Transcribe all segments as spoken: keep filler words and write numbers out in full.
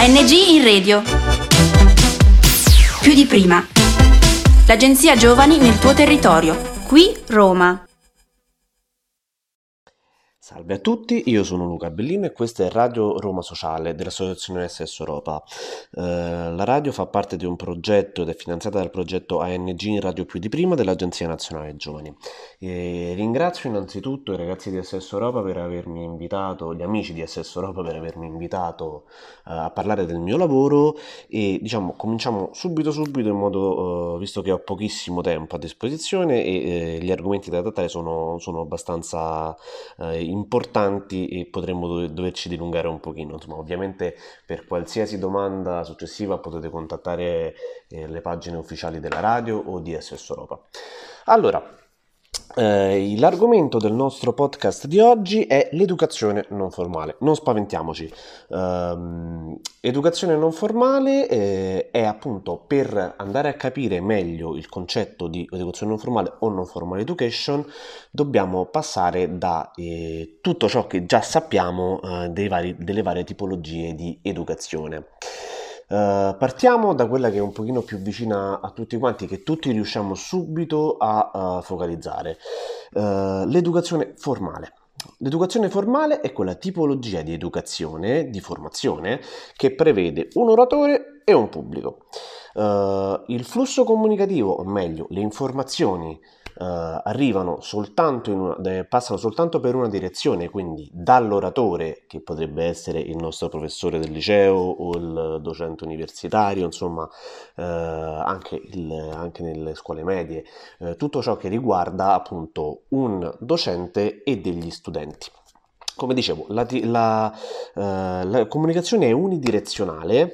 A N G in radio. Più di prima. L'agenzia Giovani nel tuo territorio. Qui Roma. Salve a tutti, io sono Luca Bellino e questa è Radio Roma Sociale dell'Associazione S S Europa. Eh, la radio fa parte di un progetto ed è finanziata dal progetto A N G in Radio Più di Prima dell'Agenzia Nazionale Giovani. E ringrazio innanzitutto i ragazzi di S S Europa per avermi invitato, gli amici di S S Europa per avermi invitato eh, a parlare del mio lavoro e diciamo cominciamo subito subito in modo, eh, visto che ho pochissimo tempo a disposizione e eh, gli argomenti da trattare sono, sono abbastanza eh, importanti e potremmo do- doverci dilungare un pochino. Insomma, ovviamente per qualsiasi domanda successiva potete contattare eh, le pagine ufficiali della radio o di S S Europa. Allora, eh, l'argomento del nostro podcast di oggi è l'educazione non formale. Non spaventiamoci. Um, educazione non formale eh, è appunto per andare a capire meglio il concetto di educazione non formale o non formal education dobbiamo passare da eh, tutto ciò che già sappiamo eh, dei vari, delle varie tipologie di educazione. Uh, partiamo da quella che è un pochino più vicina a tutti quanti, che tutti riusciamo subito a uh, focalizzare, uh, l'educazione formale. L'educazione formale è quella tipologia di educazione, di formazione, che prevede un oratore e un pubblico. Uh, il flusso comunicativo, o meglio, le informazioni Uh, arrivano soltanto in una, eh, passano soltanto per una direzione, quindi dall'oratore, che potrebbe essere il nostro professore del liceo o il docente universitario, insomma uh, anche, il, anche nelle scuole medie, uh, tutto ciò che riguarda appunto un docente e degli studenti. Come dicevo, la, la, uh, la comunicazione è unidirezionale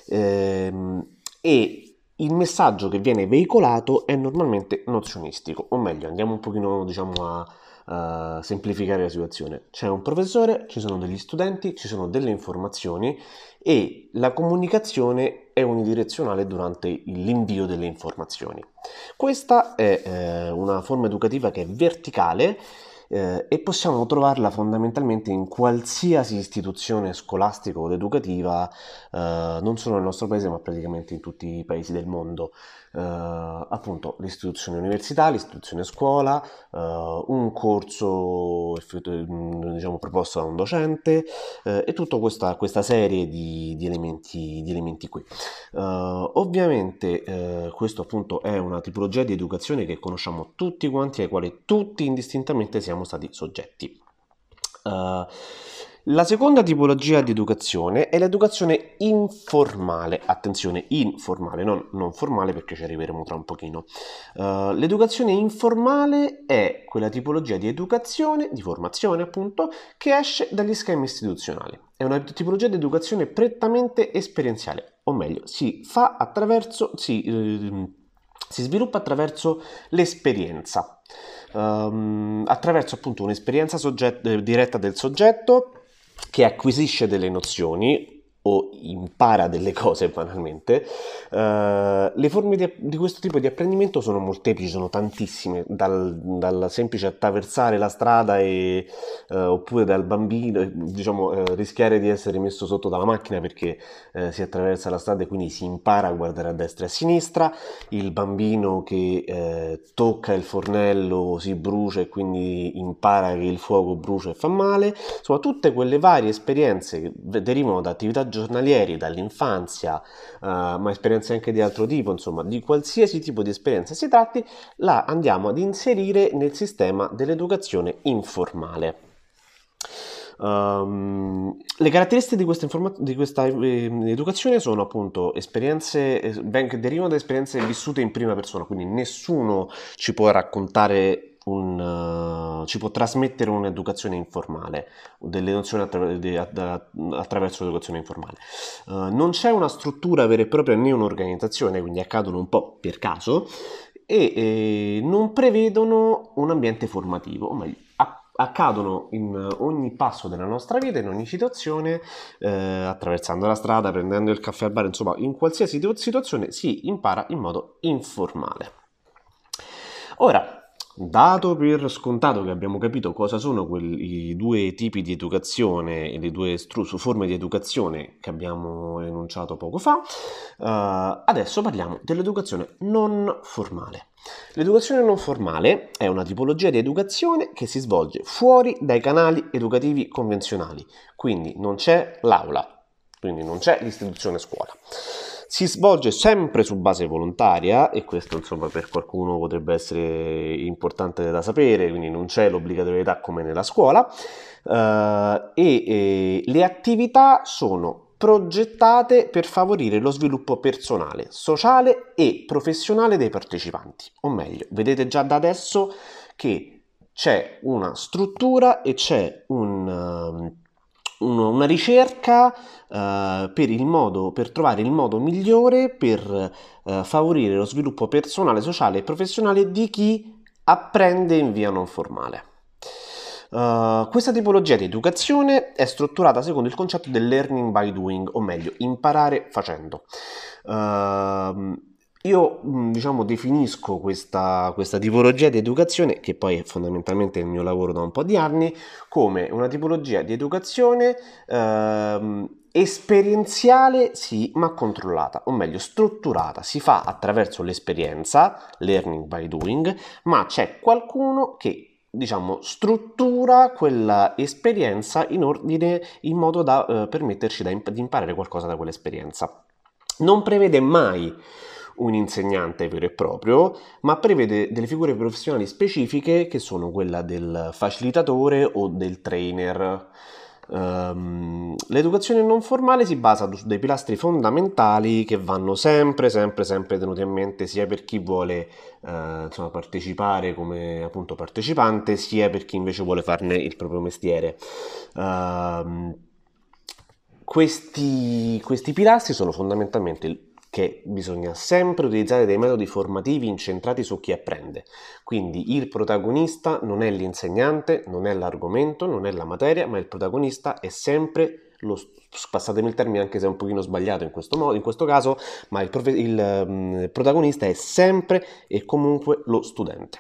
ehm, e il messaggio che viene veicolato è normalmente nozionistico, o meglio, andiamo un pochino, diciamo, a, a semplificare la situazione. C'è un professore, ci sono degli studenti, ci sono delle informazioni e la comunicazione è unidirezionale durante l'invio delle informazioni. Questa è eh, una forma educativa che è verticale Eh, e possiamo trovarla fondamentalmente in qualsiasi istituzione scolastica o educativa, eh, non solo nel nostro paese ma praticamente in tutti i paesi del mondo. Eh, appunto l'istituzione università, l'istituzione scuola, eh, un corso diciamo proposto da un docente eh, e tutta questa, questa serie di, di, elementi, di elementi qui. Eh, ovviamente eh, questo appunto è una tipologia di educazione che conosciamo tutti quanti, ai quali tutti indistintamente siamo stati soggetti. Uh, la seconda tipologia di educazione è l'educazione informale, attenzione, informale, non, non formale, perché ci arriveremo tra un pochino. Uh, l'educazione informale è quella tipologia di educazione, di formazione appunto, che esce dagli schemi istituzionali. È una tipologia di educazione prettamente esperienziale, o meglio, si fa attraverso, si, eh, si sviluppa attraverso l'esperienza. Um, attraverso appunto un'esperienza sogget- diretta del soggetto che acquisisce delle nozioni o impara delle cose banalmente. Uh, le forme di, di questo tipo di apprendimento sono molteplici, sono tantissime, dal, dal semplice attraversare la strada e, uh, oppure dal bambino, diciamo, uh, rischiare di essere messo sotto dalla macchina perché uh, si attraversa la strada e quindi si impara a guardare a destra e a sinistra, il bambino che uh, tocca il fornello si brucia e quindi impara che il fuoco brucia e fa male, insomma tutte quelle varie esperienze che derivano da attività giornalieri, dall'infanzia, uh, ma esperienze anche di altro tipo, insomma, di qualsiasi tipo di esperienza si tratti, la andiamo ad inserire nel sistema dell'educazione informale. Um, le caratteristiche di questa, informa- di questa eh, educazione sono appunto esperienze eh, ben, derivano da esperienze vissute in prima persona, quindi nessuno ci può raccontare un, uh, ci può trasmettere un'educazione informale, delle nozioni attra- di, attra- attraverso l'educazione informale. Uh, non c'è una struttura vera e propria né un'organizzazione, quindi accadono un po' per caso e eh, non prevedono un ambiente formativo, o meglio, accadono in ogni passo della nostra vita, in ogni situazione, eh, attraversando la strada, prendendo il caffè al bar, insomma, in qualsiasi situazione si impara in modo informale. Ora, Dato per scontato che abbiamo capito cosa sono quei due tipi di educazione e le due stru- forme di educazione che abbiamo enunciato poco fa, uh, adesso parliamo dell'educazione non formale. L'educazione non formale è una tipologia di educazione che si svolge fuori dai canali educativi convenzionali, quindi non c'è l'aula, quindi non c'è l'istituzione scuola. Si svolge sempre su base volontaria, e questo insomma per qualcuno potrebbe essere importante da sapere, quindi non c'è l'obbligatorietà come nella scuola, eh, e, e le attività sono progettate per favorire lo sviluppo personale, sociale e professionale dei partecipanti. O meglio, vedete già da adesso che c'è una struttura e c'è un... Um, una ricerca uh, per il modo, per trovare il modo migliore per uh, favorire lo sviluppo personale, sociale e professionale di chi apprende in via non formale. Uh, questa tipologia di educazione è strutturata secondo il concetto del learning by doing, o meglio, imparare facendo. Uh, Io diciamo definisco questa, questa tipologia di educazione, che poi è fondamentalmente il mio lavoro da un po' di anni, come una tipologia di educazione ehm, esperienziale, sì, ma controllata, o meglio strutturata. Si fa attraverso l'esperienza, learning by doing, ma c'è qualcuno che diciamo struttura quella esperienza in ordine, in modo da eh, permetterci da imp- di imparare qualcosa da quell'esperienza. Non prevede mai un insegnante vero e proprio, ma prevede delle figure professionali specifiche che sono quella del facilitatore o del trainer. Um, l'educazione non formale si basa su dei pilastri fondamentali che vanno sempre, sempre, sempre tenuti a mente, sia per chi vuole uh, insomma, partecipare come appunto partecipante, sia per chi invece vuole farne il proprio mestiere. Uh, questi, questi pilastri sono fondamentalmente il che bisogna sempre utilizzare dei metodi formativi incentrati su chi apprende. Quindi il protagonista non è l'insegnante, non è l'argomento, non è la materia, ma il protagonista è sempre lo, passatemi il termine anche se è un pochino sbagliato in questo, modo, in questo caso, ma il, profe, il um, protagonista è sempre e comunque lo studente.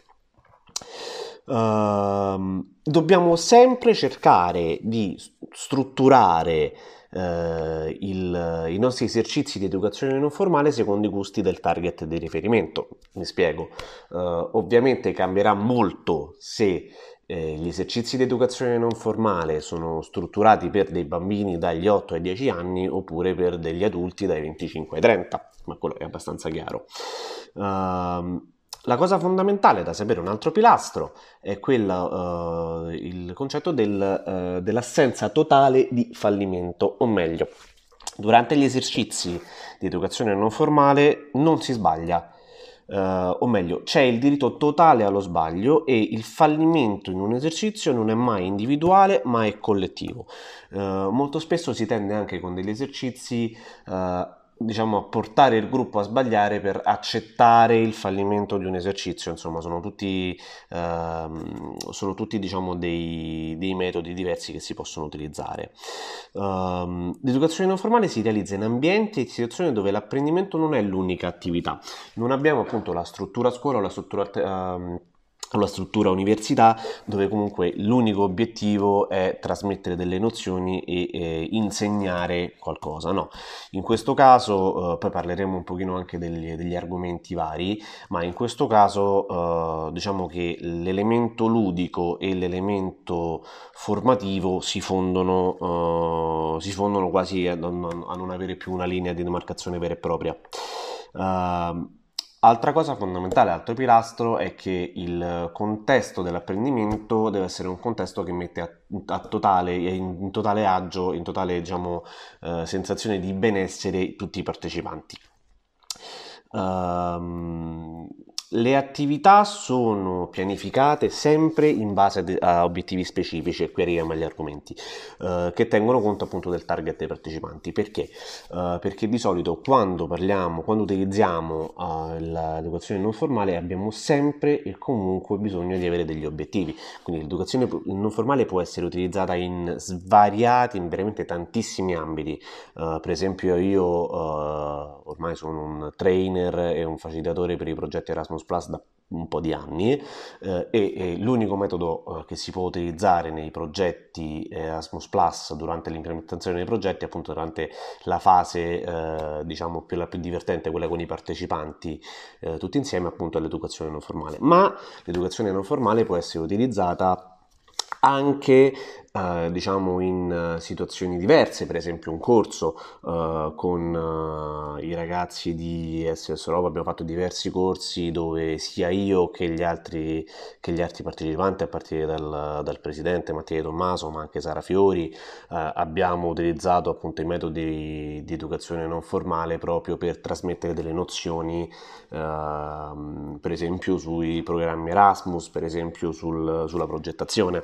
Uh, dobbiamo sempre cercare di strutturare Uh, il, i nostri esercizi di educazione non formale secondo i gusti del target di riferimento. Mi spiego, uh, ovviamente cambierà molto se eh, gli esercizi di educazione non formale sono strutturati per dei bambini dagli otto ai dieci anni oppure per degli adulti dai venticinque ai trenta, ma quello è abbastanza chiaro. Uh, La cosa fondamentale da sapere, un altro pilastro, è quella, uh, il concetto del, uh, dell'assenza totale di fallimento, o meglio, durante gli esercizi di educazione non formale non si sbaglia, uh, o meglio, c'è il diritto totale allo sbaglio e il fallimento in un esercizio non è mai individuale ma è collettivo. Uh, molto spesso si tende anche con degli esercizi uh, diciamo a portare il gruppo a sbagliare per accettare il fallimento di un esercizio. Insomma sono tutti ehm, sono tutti diciamo dei, dei metodi diversi che si possono utilizzare. Um, l'educazione non formale si realizza in ambienti e situazioni dove l'apprendimento non è l'unica attività, non abbiamo appunto la struttura scuola o la struttura um, la struttura università, dove comunque l'unico obiettivo è trasmettere delle nozioni e eh, insegnare qualcosa. No, in questo caso, eh, poi parleremo un pochino anche degli, degli argomenti vari, ma in questo caso eh, diciamo che l'elemento ludico e l'elemento formativo si fondono, eh, si fondono quasi a non, a non avere più una linea di demarcazione vera e propria. Uh, Altra cosa fondamentale, altro pilastro, è che il contesto dell'apprendimento deve essere un contesto che mette a, a totale, in, in totale agio, in totale diciamo, eh, sensazione di benessere tutti i partecipanti. Um, le attività sono pianificate sempre in base a, de- a obiettivi specifici, e qui arriviamo agli argomenti, uh, che tengono conto appunto del target dei partecipanti. Perché? Uh, perché di solito quando parliamo, quando utilizziamo uh, l'educazione non formale abbiamo sempre e comunque bisogno di avere degli obiettivi. Quindi l'educazione non formale può essere utilizzata in svariati, in veramente tantissimi ambiti. Uh, per esempio io uh, ormai sono un trainer e un facilitatore per i progetti Erasmus Plus da un po' di anni eh, e, e l'unico metodo eh, che si può utilizzare nei progetti Erasmus Plus durante l'implementazione dei progetti, appunto durante la fase eh, diciamo più la più divertente, quella con i partecipanti eh, tutti insieme, appunto è l'educazione non formale. Ma l'educazione non formale può essere utilizzata anche eh, diciamo in situazioni diverse, per esempio un corso eh, con eh, i ragazzi di S O S Europa. Abbiamo fatto diversi corsi dove sia io che gli altri, che gli altri partecipanti, a partire dal, dal presidente Mattia Tommaso, ma anche Sara Fiori, eh, abbiamo utilizzato appunto i metodi di educazione non formale proprio per trasmettere delle nozioni, eh, per esempio sui programmi Erasmus, per esempio sul, sulla progettazione.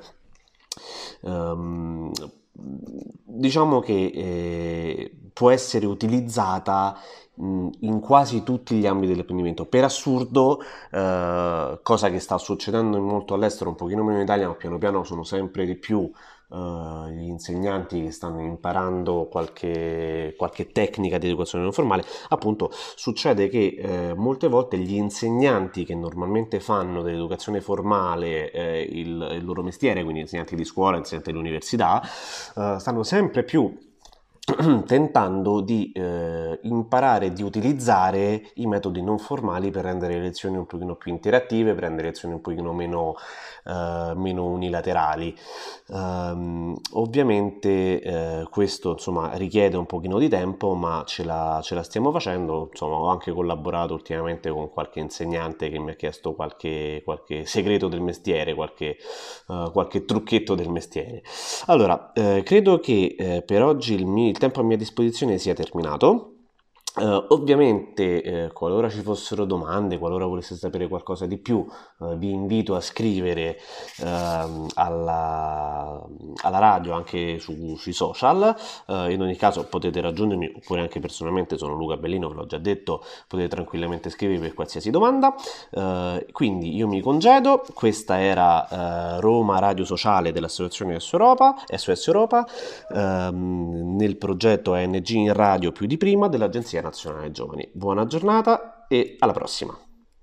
Um, diciamo che eh, può essere utilizzata mh, in quasi tutti gli ambiti dell'apprendimento. Per assurdo, eh, cosa che sta succedendo molto all'estero, un pochino meno in Italia, ma piano piano sono sempre di più Uh, gli insegnanti che stanno imparando qualche, qualche tecnica di educazione non formale. Appunto succede che eh, molte volte gli insegnanti che normalmente fanno dell'educazione formale eh, il, il loro mestiere, quindi insegnanti di scuola, insegnanti dell'università, uh, stanno sempre più tentando di eh, imparare, di utilizzare i metodi non formali per rendere le lezioni un pochino più interattive, per rendere le lezioni un pochino meno, eh, meno unilaterali. Um, ovviamente eh, questo insomma richiede un pochino di tempo, ma ce la, ce la stiamo facendo. Insomma, ho anche collaborato ultimamente con qualche insegnante che mi ha chiesto qualche, qualche segreto del mestiere, qualche, uh, qualche trucchetto del mestiere. Allora, eh, credo che eh, per oggi il mio il tempo a mia disposizione sia terminato. Uh, ovviamente eh, qualora ci fossero domande, qualora voleste sapere qualcosa di più, uh, vi invito a scrivere uh, alla, alla radio anche su, sui social. Uh, in ogni caso potete raggiungermi, oppure anche personalmente, sono Luca Bellino, ve l'ho già detto, potete tranquillamente scrivermi per qualsiasi domanda. Uh, quindi io mi congedo. Questa era uh, Roma Radio Sociale dell'Associazione S O S Europa, S O S Europa, uh, nel progetto A N G in Radio più di prima dell'Agenzia Nazionale Giovani. Buona giornata e alla prossima.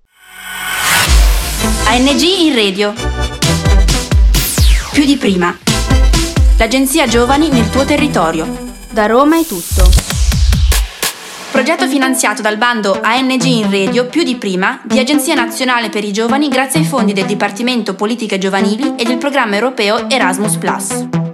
A N G in Radio più di prima. L'Agenzia Giovani nel tuo territorio. Da Roma è tutto. Progetto finanziato dal bando A N G in Radio più di prima di Agenzia Nazionale per i Giovani grazie ai fondi del Dipartimento Politiche Giovanili e del programma europeo Erasmus Plus.